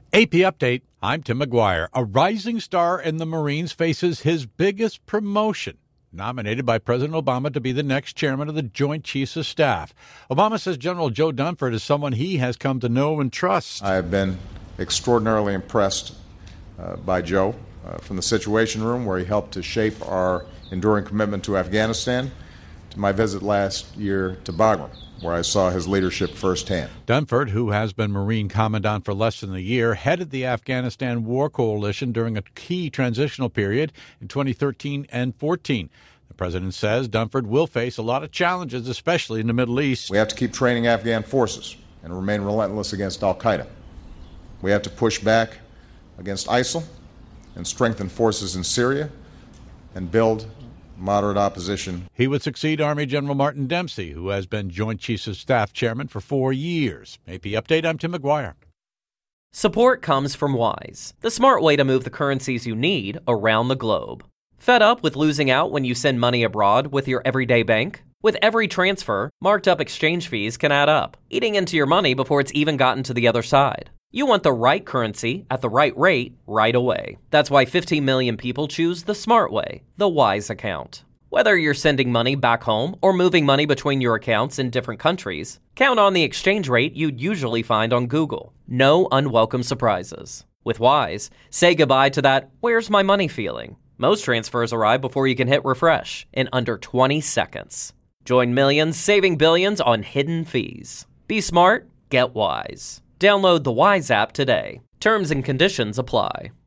AP Update, I'm Tim McGuire. A rising star in the Marines faces his biggest promotion. Nominated by President Obama to be the next chairman of the Joint Chiefs of Staff. Obama says General Joe Dunford is someone he has come to know and trust. I have been extraordinarily impressed by Joe from the Situation Room, where he helped to shape our enduring commitment to Afghanistan, to my visit last year to Bagram, where I saw his leadership firsthand. Dunford, who has been Marine Commandant for less than a year, headed the Afghanistan War Coalition during a key transitional period in 2013 and 14. The president says Dunford will face a lot of challenges, especially in the Middle East. We have to keep training Afghan forces and remain relentless against al-Qaeda. We have to push back against ISIL and strengthen forces in Syria and build moderate opposition. He would succeed Army General Martin Dempsey, who has been Joint Chiefs of Staff chairman for 4 years. AP Update, I'm Tim McGuire. Support comes from Wise, the smart way to move the currencies you need around the globe. Fed up with losing out when you send money abroad with your everyday bank? With every transfer, marked up exchange fees can add up, eating into your money before it's even gotten to the other side. You want the right currency at the right rate right away. That's why 15 million people choose the smart way, the Wise account. Whether you're sending money back home or moving money between your accounts in different countries, count on the exchange rate you'd usually find on Google. No unwelcome surprises. With Wise, say goodbye to that "where's my money" feeling. Most transfers arrive before you can hit refresh in under 20 seconds. Join millions saving billions on hidden fees. Be smart, get Wise. Download the Wise app today. Terms and conditions apply.